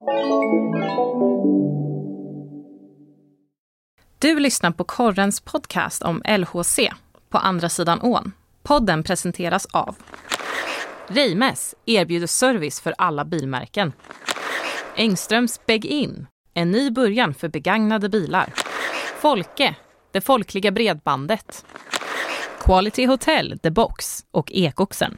Du lyssnar på Correns podcast om LHC på andra sidan ån. Podden presenteras av Reimes erbjuder service för alla bilmärken. Engströms Beg-In, en ny början för begagnade bilar. Folke, det folkliga bredbandet. Quality Hotel, The Box och Ekoxen.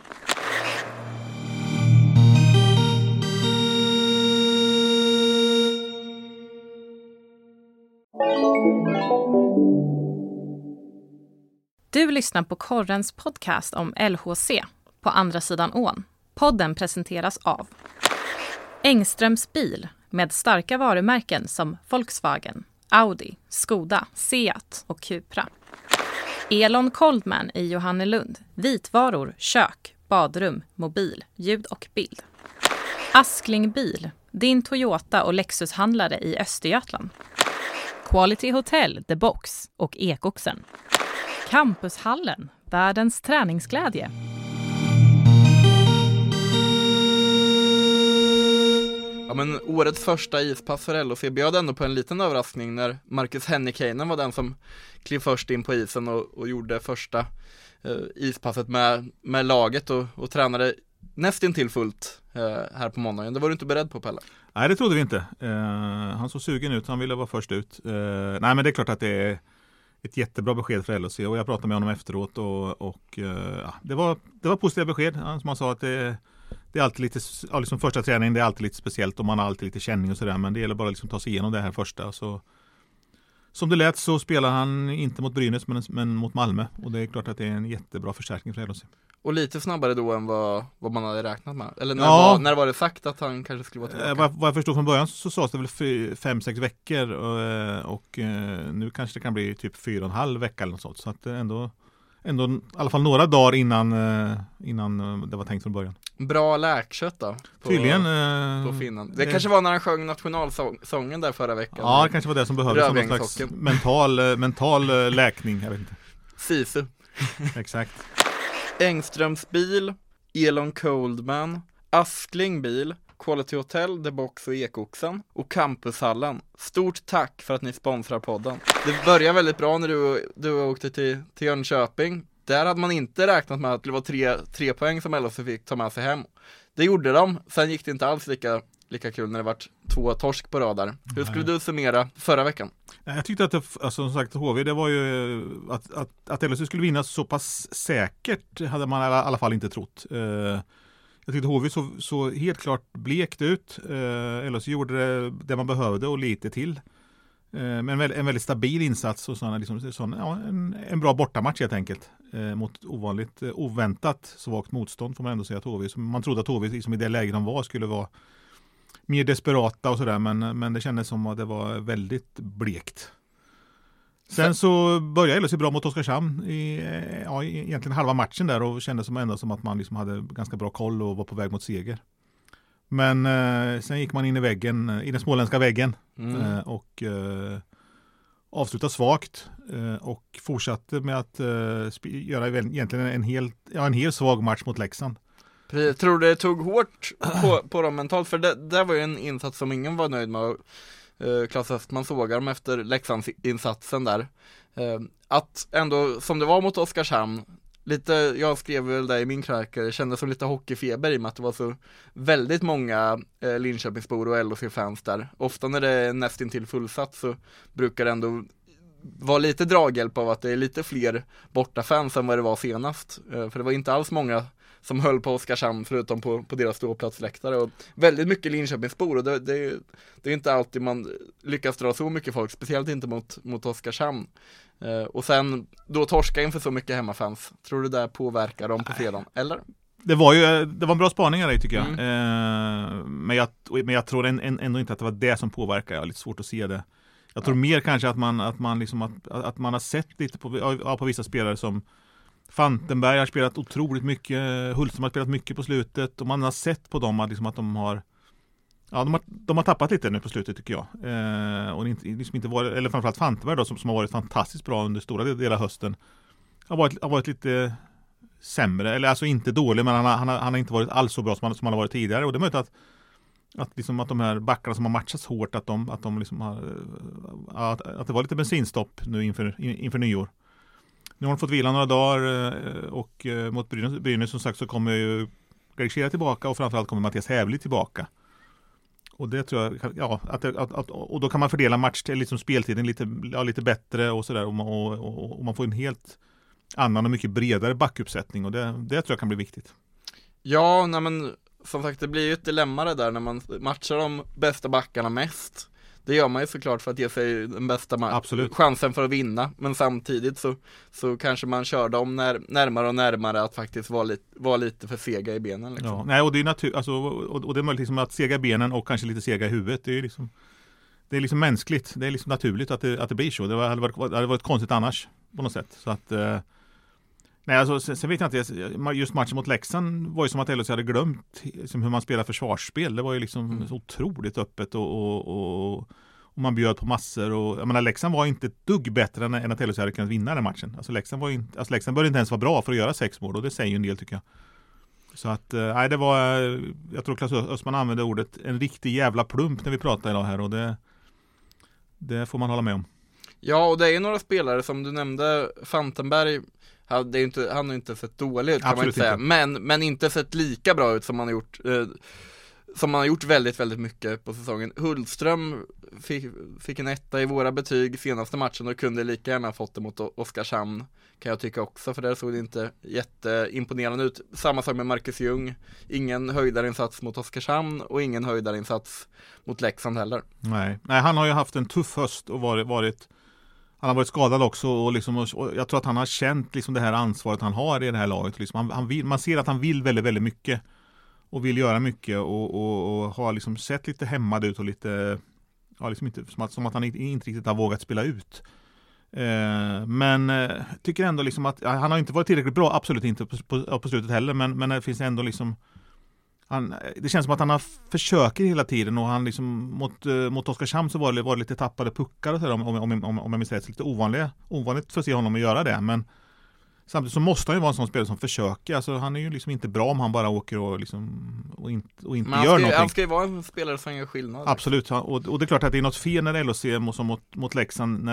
Du lyssnar på Correns podcast om LHC på andra sidan ån. Podden presenteras av Engströms bil med starka varumärken som Volkswagen, Audi, Skoda, Seat och Cupra. Elon Coldman i Johannelund. Vitvaror, kök, badrum, mobil, ljud och bild. Askling bil, din Toyota och Lexus-handlare i Östergötland. Quality Hotel, The Box och Ekoxen. Campushallen, världens träningsglädje. Ja, men årets första ispass för LHC bjöd ändå på en liten överraskning när Marcus Hennikainen var den som klev först in på isen och gjorde första ispasset med laget och tränade nästintill fullt här på måndagen. Det var du inte beredd på, Pelle? Nej, det trodde vi inte. Han såg sugen ut, han ville vara först ut. Nej, men det är klart att det är ett jättebra besked för LHC och jag pratade med honom efteråt och det var positiva besked. Som han sa att det är alltid lite, liksom första träningen, det är alltid lite speciellt och man har alltid lite känning och sådär, men det gäller bara liksom ta sig igenom det här första. Så som det lät så spelar han inte mot Brynäs men mot Malmö och det är klart att det är en jättebra förstärkning för LHC. Och lite snabbare då än vad man hade räknat med. Eller när var det sagt att han kanske skulle vara tillbaka? Vad jag förstod från början så sades det väl 5-6 veckor och nu kanske det kan bli typ 4,5 vecka eller något sånt. Så att ändå i alla fall några dagar innan det var tänkt från början. Bra läkkött då? Tydligen. På Finland. Det kanske var när han sjöng nationalsången där förra veckan. Ja, det kanske var det som behövdes som någon slags mental läkning. Jag vet inte. Sisu. Exakt. Engströms bil, Elon Coldman, Askling bil, Quality Hotel, The Box och Ekoxen och Campushallen. Stort tack för att ni sponsrar podden. Det började väldigt bra när du åkte till Jönköping. Där hade man inte räknat med att det var 3 poäng som LHC fick ta med sig hem. Det gjorde de. Sen gick det inte alls lika kul när det var 2 torsk på radar. Hur skulle du summera förra veckan? Jag tyckte att som sagt HV, det var ju att LHC skulle vinna så pass säkert hade man i alla fall inte trott. Jag tyckte HV så helt klart blekt ut. LHC gjorde det man behövde och lite till. Men en väldigt stabil insats och en bra bortamatch helt enkelt. Mot oväntat svagt motstånd får man ändå säga att HV. Man trodde att HV liksom i det läget de var skulle vara mer desperata och sådär, men det kändes som att det var väldigt blekt. Sen så började LHC bra mot Oskarshamn egentligen halva matchen där och kändes som att man liksom hade ganska bra koll och var på väg mot seger. Men sen gick man in i den småländska väggen och avslutade svagt och fortsatte med att göra egentligen en hel svag match mot Leksand. Jag tror det tog hårt på dem mentalt, för det var ju en insats som ingen var nöjd med. Claes Östman sågar dem efter Leksandsinsatsen där. Att ändå, som det var mot Oskarshamn, lite, jag skrev väl det i min krönika, det kändes som lite hockeyfeber i och med att det var så väldigt många Linköpingsbor och LHC-fans där. Ofta när det är nästintill fullsatt så brukar det ändå vara lite draghjälp av att det är lite fler bortafans än vad det var senast. För det var inte alls många som höll på Oskarshamn förutom på deras ståplatsläktare och väldigt mycket Linköpingsbor och det är inte alltid man lyckas dra så mycket folk, speciellt inte mot Oskarshamn. Och sen då torska inför så mycket hemmafans. Tror du det påverkar dem på fredagen? Eller? Det var en bra spaning där tycker jag. Men jag tror ändå inte att det var det som påverkar. Jag har lite svårt att se det. Jag tror mer kanske att man har sett lite på vissa spelare som Fantenberg har spelat otroligt mycket, Hultström har spelat mycket på slutet och man har sett på dem att de har tappat lite nu på slutet tycker jag. Och inte varit, eller framförallt Fantenberg då, som har varit fantastiskt bra under stora delar av hösten. Har varit lite sämre, eller alltså inte dålig, men han har inte varit alls så bra som han har varit tidigare och det är möjligt att de här backarna som har matchats hårt, att de liksom har, att det var lite bensinstopp nu inför nyår. Nu har de fått vila några dagar och mot Brynäs som sagt så kommer ju Greg Shearer tillbaka och framförallt kommer Mattias Hävli tillbaka. Och det tror jag, och då kan man fördela liksom speltiden lite bättre och sådär, och man får en helt annan och mycket bredare backuppsättning, och det tror jag kan bli viktigt. Ja, men som sagt, det blir ju ett dilemma det där när man matchar de bästa backarna mest. Det gör man ju såklart för att ge sig den bästa chansen för att vinna, men samtidigt så kanske man kör dem närmare och närmare att faktiskt vara lite för sega i benen liksom. Ja, nej, och det är och det är möjligt liksom att sega i benen och kanske lite sega i huvudet. Det är liksom mänskligt, det är liksom naturligt att det blir så. Det hade varit konstigt annars på något sätt. Så att nej, alltså, sen vet jag inte, just matchen mot Leksand var ju som att LHC hade glömt liksom hur man spelar försvarsspel. Det var ju liksom så otroligt öppet och man bjöd på massor. Och jag menar, Leksand var inte ett dugg bättre än att LHC hade kunnat vinna den matchen. Alltså Leksand började inte ens vara bra för att göra 6 mål, och det säger ju en del tycker jag. Så att, nej, det var, jag tror Claes Östman använde ordet en riktig jävla plump när vi pratade idag här, och det får man hålla med om. Ja, och det är ju några spelare som du nämnde, Fantenberg. Han har inte sett dåligt ut kan man inte säga, men inte sett lika bra ut som man har gjort väldigt, väldigt mycket på säsongen. Hultström fick en 1 i våra betyg senaste matchen och kunde lika gärna ha fått det mot Oskarshamn, kan jag tycka också, för där såg det inte jätteimponerande ut. Samma sak med Marcus Ljung, ingen höjdarinsats mot Oskarshamn och ingen höjdarinsats mot Leksand heller. Nej, han har ju haft en tuff höst och han har varit skadad också, och jag tror att han har känt liksom det här ansvaret han har i det här laget. Liksom man ser att han vill väldigt, väldigt mycket och vill göra mycket och har liksom sett lite hämmad ut och lite, ja, liksom inte, som att han inte riktigt har vågat spela ut. Men tycker ändå liksom att han har inte varit tillräckligt bra, absolut inte på slutet heller, men det finns ändå liksom det känns som att han försöker hela tiden, och han liksom mot Oskarshamn så var det lite tappade puckar och så där, om jag minns rätt, lite ovanligt för att se honom att göra det, men samtidigt så måste han ju vara en sån spelare som försöker. Alltså han är ju liksom inte bra om han bara åker och inte gör någonting. Han ska ju vara en spelare som gör skillnad. Absolut, och det är klart att det är något fel när LHC mot Leksand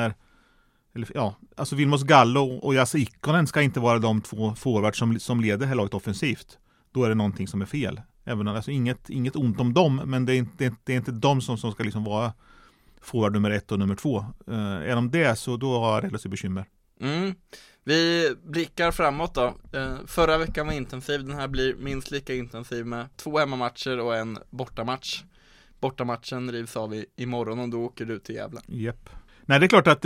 alltså Vilmos Gallo och Jasse Ikonen ska inte vara de två forwards som leder här laget offensivt. Då är det någonting som är fel. Även alltså inget ont om dem, men det är inte de som ska liksom vara forward nummer 1 och nummer 2. Är de det, så då har LHC bekymmer. Vi blickar framåt då. Förra veckan var intensiv, den här blir minst lika intensiv med 2 hemmamatcher och en bortamatch. Bortamatchen rivs av imorgon och då åker du till Gävle. Japp. Nej, det är klart att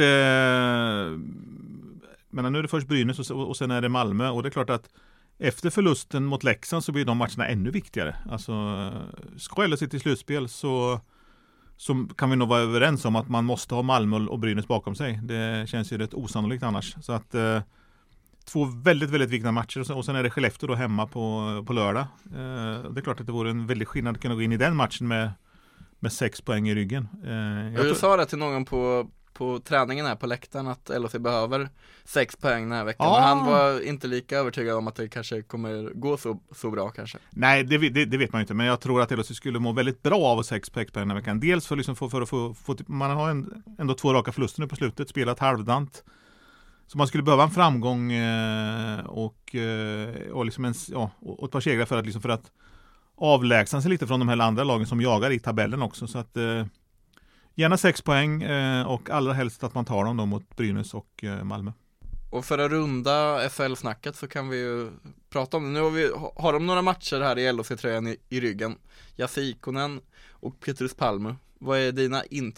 men nu är det först Brynäs och sen är det Malmö, och det är klart att efter förlusten mot Leksand så blir de matcherna ännu viktigare. Alltså, ska LHC till slutspel så kan vi nog vara överens om att man måste ha Malmö och Brynäs bakom sig. Det känns ju rätt osannolikt annars. Så att 2 väldigt, väldigt viktiga matcher, och sen är det Skellefteå då hemma på lördag. Det är klart att det vore en väldigt skillnad att kunna gå in i den matchen med 6 poäng i ryggen. Jag sa det till någon på träningen här på läktaren att LHC behöver 6 poäng den här veckan. Men han var inte lika övertygad om att det kanske kommer gå så bra kanske. Nej, det vet man inte, men jag tror att LHC skulle må väldigt bra av 6 poäng den här veckan. Dels för att få man har ändå 2 raka förluster nu på slutet, spelat halvdant. Så man skulle behöva en framgång och liksom och ett par segrar för att avlägsna sig lite från de här andra lagen som jagar i tabellen också, så att gärna 6 poäng och allra helst att man tar dem då mot Brynäs och Malmö. Och för att runda SHL-snacket så kan vi ju prata om det. Nu har de några matcher här i LHC-tröjan i ryggen. Jasse Ikonen och Petrus Palme. Vad är dina intryck?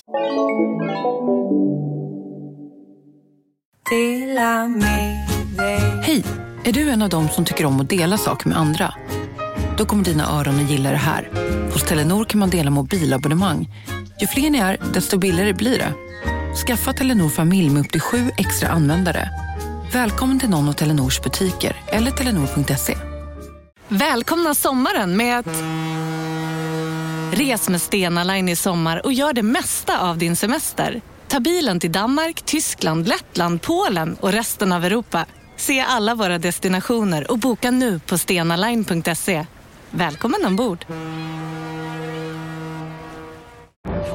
Hej, är du en av dem som tycker om att dela saker med andra? Då kommer dina öron att gilla det här. Hos Telenor kan man dela mobilabonnemang. Ju fler ni är, desto billigare blir det. Skaffa Telenor familj med upp till 7 extra användare. Välkommen till någon av Telenors butiker eller telenor.se. Välkomna sommaren med att res med Stena Line i sommar och gör det mesta av din semester. Ta bilen till Danmark, Tyskland, Lettland, Polen och resten av Europa. Se alla våra destinationer och boka nu på stenaline.se. Välkommen ombord!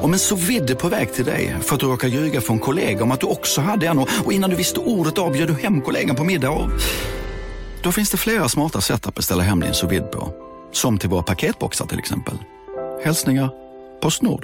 Om en sous vide på väg till dig för att du råkar ljuga för en kollega om att du också hade en och innan du visste ordet av bjöd du hem kollegan på middag och... Då finns det flera smarta sätt att beställa hem din sous vide på. Som till våra paketboxar till exempel. Hälsningar PostNord.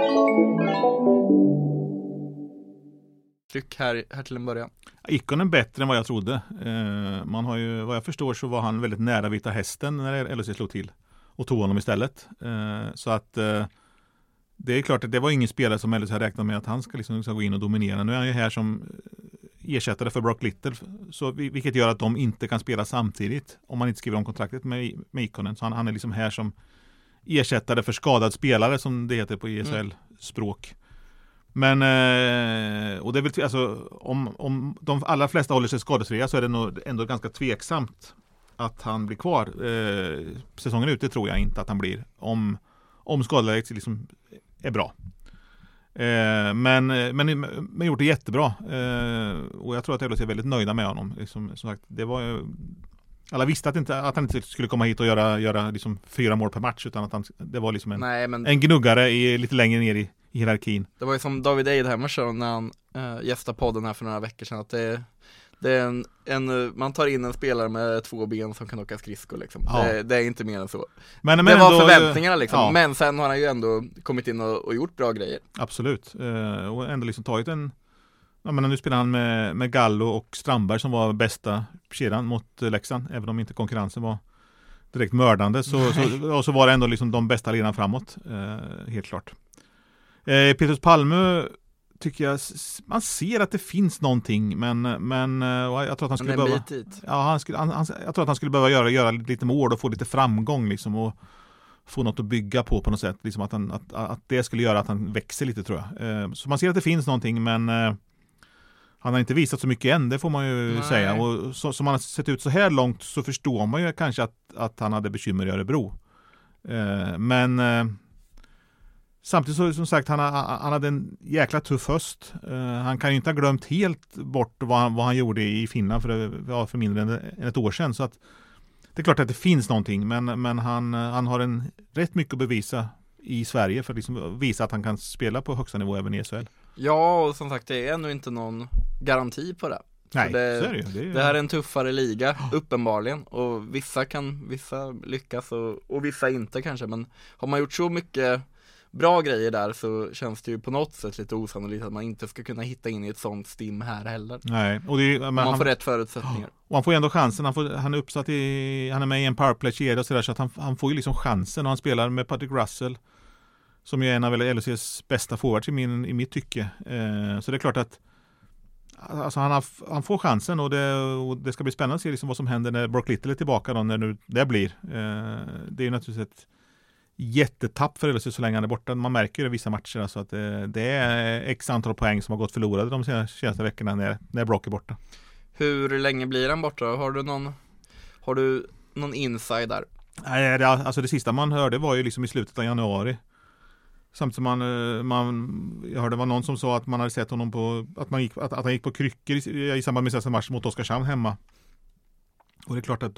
Tryck här till en början. Ikonen bättre än vad jag trodde. Man har ju, vad jag förstår så var han väldigt nära Vita Hästen när LHC slog till. Och tog honom istället. Så att det är klart att det var ingen spelare som LHC hade räknat med att han ska gå in och dominera. Nu är han ju här som ersättare för Brock Little. Så, vilket gör att de inte kan spela samtidigt. Om man inte skriver om kontraktet med Ikonen. Så han är liksom här som ersättare för skadad spelare som det heter på ESL-språk. Men och det är väl alltså om de allra flesta håller sig skadesfria så är det nog ändå ganska tveksamt att han blir kvar. Säsongen ute tror jag inte att han blir om skadeläget liksom är bra. Men gjort det jättebra. Och jag tror att LHC är väldigt nöjda med honom. Liksom, som sagt, det var alla visste att han inte skulle komma hit och göra liksom 4 mål per match utan att det var liksom en gnuggare lite längre ner i hierarkin. Det var ju som David Eidhammer när han gästade podden här för några veckor sedan att det är man tar in en spelare med 2 ben som kan åka skridskor liksom. Ja. Det är inte mer än så. Men det var förväntningarna liksom. Ja. Men sen har han ju ändå kommit in och gjort bra grejer. Absolut. Och ändå liksom tagit nu spelar han med Gallo och Strandberg som var bästa kedjan mot Leksand, även om inte konkurrensen var direkt mördande så var det ändå liksom de bästa ledarna framåt, helt klart. Petrus Palme tycker jag man ser att det finns någonting men jag tror att han skulle behöva jag tror att han skulle behöva göra lite mål och få lite framgång liksom och få något att bygga på något sätt liksom att det skulle göra att han växer lite tror jag. Så man ser att det finns någonting men han har inte visat så mycket än, det får man ju säga. Och som han har sett ut så här långt så förstår man ju kanske att han hade bekymmer i Örebro. Men samtidigt så som sagt, han hade en jäkla tuff höst. Han kan ju inte ha glömt helt bort vad han gjorde i Finland för mindre än ett år sedan. Så att det är klart att det finns någonting, men han har rätt mycket att bevisa i Sverige för att liksom visa att han kan spela på högsta nivå även i SHL. Ja, och som sagt, det är ännu inte någon garanti på det. Nej, så är det ju. Det här är en tuffare liga, uppenbarligen. Och vissa lyckas och vissa inte kanske. Men har man gjort så mycket bra grejer där så känns det ju på något sätt lite osannolikt att man inte ska kunna hitta in i ett sånt stim här heller. Nej, och man får rätt förutsättningar. Och han får ändå chansen. Han är uppsatt han är med i en powerplay-kedja och så att han får ju liksom chansen och han spelar med Patrick Russell som är en av LHCs bästa forwards i mitt tycke. Så det är klart att alltså han får chansen och det ska bli spännande att se liksom vad som händer när Brock Little är tillbaka då, när nu det blir. Det är ju naturligtvis ett jättetapp för LHC så länge han är borta. Man märker det i vissa matcher alltså att det är x antal poäng som har gått förlorade de senaste veckorna när Brock är borta. Hur länge blir han borta? Har du någon inside där? Nej, alltså det sista man hörde var ju liksom i slutet av januari. Samtidigt som jag hörde det var någon som sa att man hade sett honom på att han gick på kryckor i samband med match mot Oskarshamn hemma. Och det är klart att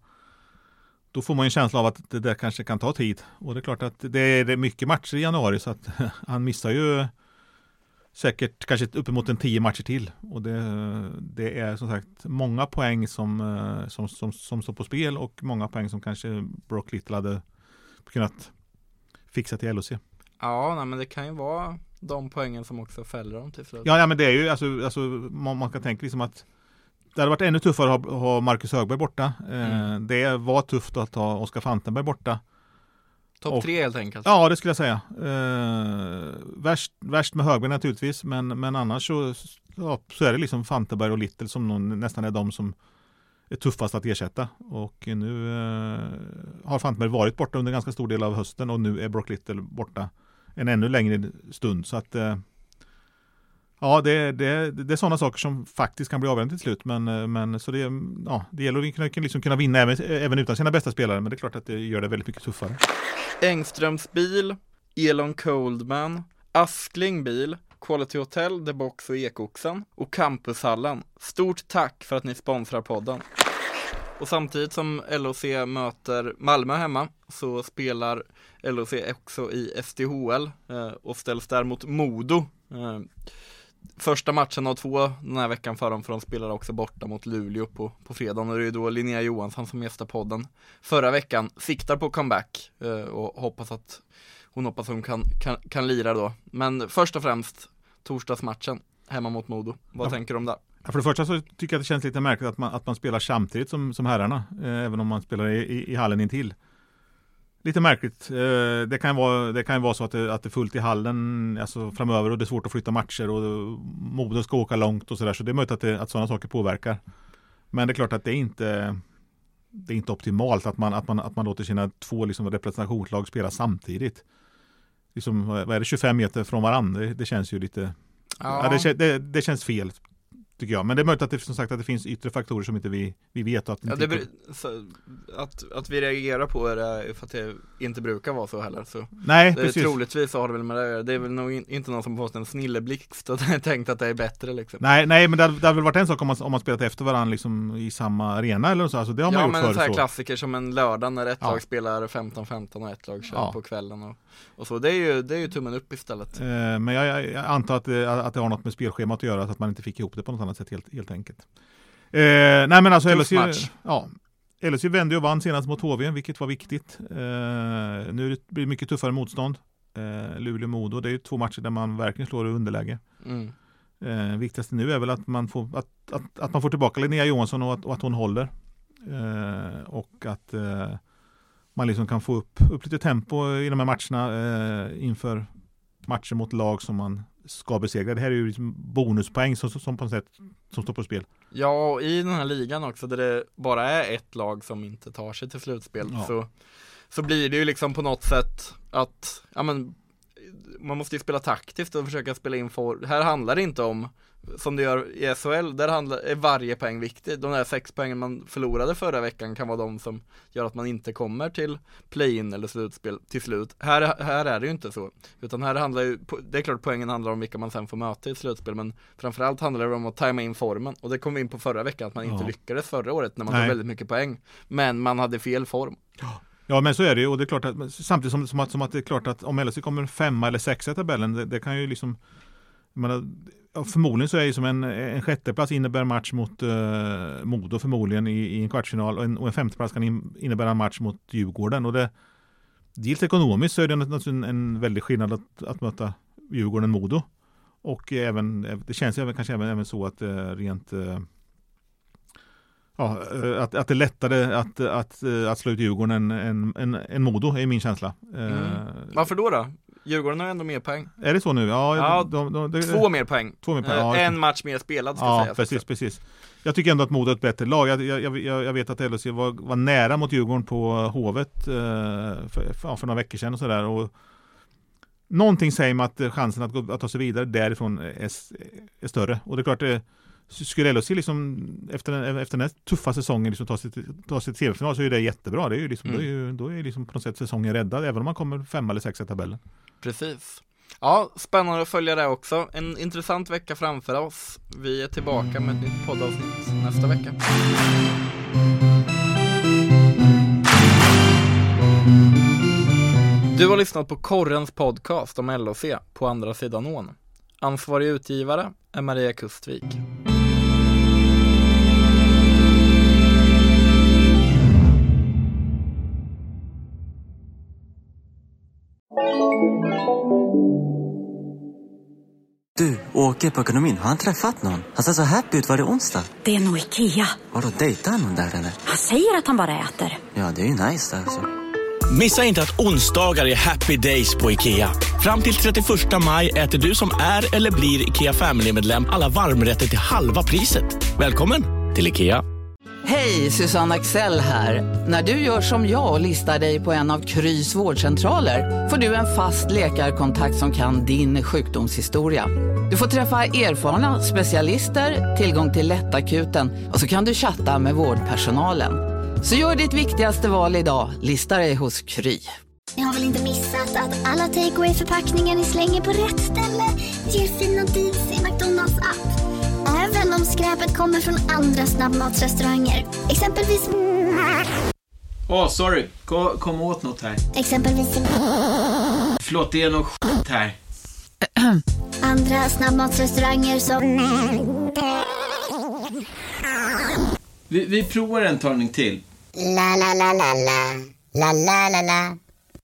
då får man en känsla av att det där kanske kan ta tid. Och det är klart att det är mycket matcher i januari så att han missar ju säkert kanske uppemot 10 matcher till. Och det är som sagt många poäng som står på spel och många poäng som kanske Brock Little hade kunnat fixa till LHC. Ja, men det kan ju vara de poängen som också fäller dem till slut. Ja, men det är ju alltså man kan tänka liksom att det hade varit ännu tuffare att ha Marcus Högberg borta. Det var tufft att ha Oskar Fantenberg borta. Topp 3 helt enkelt. Ja, det skulle jag säga. Värst med Högberg naturligtvis, men annars så är det liksom Fantenberg och Little som nästan är de som är tuffast att ersätta. Och nu har Fantenberg varit borta under ganska stor del av hösten och nu är Brock Little borta en ännu längre stund. Så att ja, det är sådana saker som faktiskt kan bli avgörande till slut. Men så det gäller att liksom kunna vinna även utan sina bästa spelare. Men det är klart att det gör det väldigt mycket tuffare. Engströms bil, Elon Coldman, Askling bil, Quality Hotel, The Box och Ekoxen och Campushallen. Stort tack för att ni sponsrar podden. Och samtidigt som LHC möter Malmö hemma så spelar LHC också i SDHL och ställs där mot Modo. Första matchen av 2 den här veckan för de spelar också borta mot Luleå på fredagen. Och det är då Linnea Johansson som gästar podden förra veckan. Siktar på comeback och hoppas att hon kan lira då. Men först och främst torsdagsmatchen hemma mot Modo. Vad tänker du om det? Ja, för det första så tycker jag att det känns lite märkligt att man spelar samtidigt som herrarna, även om man spelar i hallen intill. Lite märkligt. Det kan vara så att det är fullt i hallen alltså framöver och det är svårt att flytta matcher och Modo ska åka långt och sådär. Så det är möjligt att sådana saker påverkar. Men det är klart att det är inte optimalt att man låter sina 2 liksom representationslag spela samtidigt. Liksom, vad är det, 25 meter från varandra? Det känns ju lite... Ja. Ja, det känns fel, tycker jag. Men det är möjligt att det, som sagt, att det finns yttre faktorer som inte vi vet. Att vi reagerar på det för att det inte brukar vara så heller. Så nej, precis. Troligtvis så har det väl med det. Det är väl nog inte någon som fått en snilleblixt och tänkt att det är bättre. Liksom. Nej, men det har väl varit en sak om man spelat efter varandra liksom, i samma arena eller så. Alltså, det har man gjort förr. Ja, men så här klassiker som en lördag när ett lag spelar 15-15 och ett lag kör på kvällen. Och så. Det är ju tummen upp istället. Men jag antar att det har något med spelschemat att göra, att man inte fick ihop det på något annat sätt helt enkelt. Nej, men alltså LSU vände och vann senast mot HV, vilket var viktigt. Nu blir det mycket tuffare motstånd. Luleå-Modo, det är ju 2 matcher där man verkligen slår i underläge. Viktigaste nu är väl att man får tillbaka Linnea Johansson och att hon håller. Och att man liksom kan få upp lite tempo i de här matcherna inför matcher mot lag som man ska besegra. Det här är ju liksom bonuspoäng som på något sätt som står på spel. Ja, och i den här ligan också där det bara är ett lag som inte tar sig till slutspel så blir det ju liksom på något sätt att man måste ju spela taktiskt och försöka spela in här handlar det inte om som det gör i SHL, där är varje poäng viktig. De där 6 poängen man förlorade förra veckan kan vara de som gör att man inte kommer till play-in eller slutspel till slut. Här är det ju inte så. Utan här handlar ju, det är klart poängen handlar om vilka man sen får möta i ett slutspel, men framförallt handlar det om att tajma in formen. Och det kom vi in på förra veckan, att man inte lyckades förra året när man tog väldigt mycket poäng. Men man hade fel form. Ja, men så är det ju, och det är klart att samtidigt som att det är klart att om LSU kommer 5 eller 6 i tabellen, det kan ju liksom förmodligen så är det som en sjätteplats innebär match mot Modo förmodligen i en kvartsfinal, och en femteplats kan innebära en match mot Djurgården, och dels ekonomiskt så är det naturligtvis en väldig skillnad att möta Djurgården Modo, och även det känns ju kanske även så att rent att det är lättare att slå ut Djurgården än Modo är min känsla. Varför då? Djurgården har ändå mer poäng. Är det så nu? Ja, 2 mer poäng. 2 mer poäng. En match mer spelad ska säga. Precis. Jag tycker ändå att Modo är ett bättre lag. Jag vet att LHC var nära mot Djurgården på Hovet för några veckor sedan och sådär. Och någonting säger mig att chansen att ta sig vidare därifrån är större. Och det är klart skulle LHC liksom efter den här tuffa säsongen liksom ta sig till semifinal, så är det jättebra. Det är ju liksom, då är liksom på något sätt säsongen räddad, även om man kommer 5 eller 6 i tabellen. Precis. Ja, spännande att följa det också. En intressant vecka framför oss. Vi är tillbaka med ett nytt poddavsnitt nästa vecka. Du har lyssnat på Korrens podcast om LHC på andra sidan ån. Ansvarig utgivare är Maria Kustvik. Du, Åke på ekonomin, har han träffat någon? Han ser så happy ut, var det onsdag? Det är nog Ikea. Har du dejtat någon där eller? Han säger att han bara äter. Ja, det är ju nice där alltså. Missa inte att onsdagar är happy days på IKEA. Fram till 31 maj äter du som är eller blir IKEA Family-medlem alla varmrätter till halva priset. Välkommen till IKEA. Hej, Susanne Axel här. När du gör som jag och listar dig på en av Krys vårdcentraler får du en fast läkarkontakt som kan din sjukdomshistoria. Du får träffa erfarna specialister, tillgång till lättakuten och så kan du chatta med vårdpersonalen. Så gör ditt viktigaste val idag, lista dig hos Kry. Ni har väl inte missat att alla takeaway-förpackningar ni slänger på rätt ställe ger fina deals i McDonalds app. Även om skräpet kommer från andra snabbmatsrestauranger. Exempelvis... Sorry. Kom åt något här. Exempelvis... Förlåt, det är något skit här. Andra snabbmatsrestauranger som... Vi provar en talning till. La la la la la. La la la la.